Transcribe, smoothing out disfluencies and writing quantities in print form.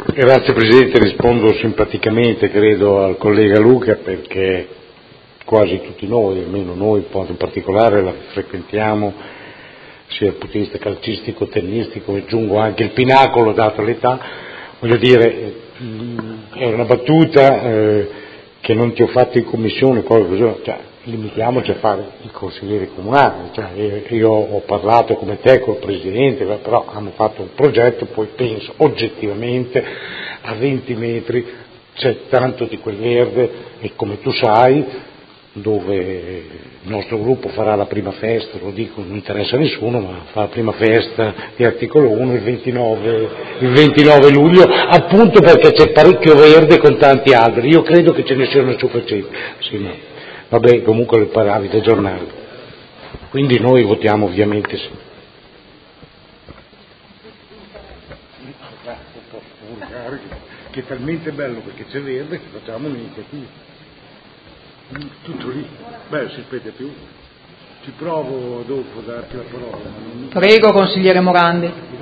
Grazie Presidente, rispondo simpaticamente credo al collega Luca perché quasi tutti noi, almeno noi in particolare, la frequentiamo sia dal punto di vista calcistico, tennistico, aggiungo anche il Pinacolo data l'età, voglio dire, è una battuta che non ti ho fatto in commissione, cioè, limitiamoci a fare il consigliere comunale, cioè, io ho parlato come te col Presidente, però hanno fatto un progetto, poi penso oggettivamente a 20 metri c'è tanto di quel verde e come tu sai dove il nostro gruppo farà la prima festa, lo dico, non interessa a nessuno, ma fa la prima festa di articolo 1 il 29 luglio, appunto perché c'è parecchio verde con tanti alberi, io credo che ce ne siano sufficienti, sì, ma vabbè, comunque le paravi dai giornali, quindi noi votiamo ovviamente sì. Che è talmente bello perché c'è verde che facciamo un'iniziativa. Tutto lì, si aspetta più. Ci provo dopo a darti la parola. Prego, consigliere Morandi.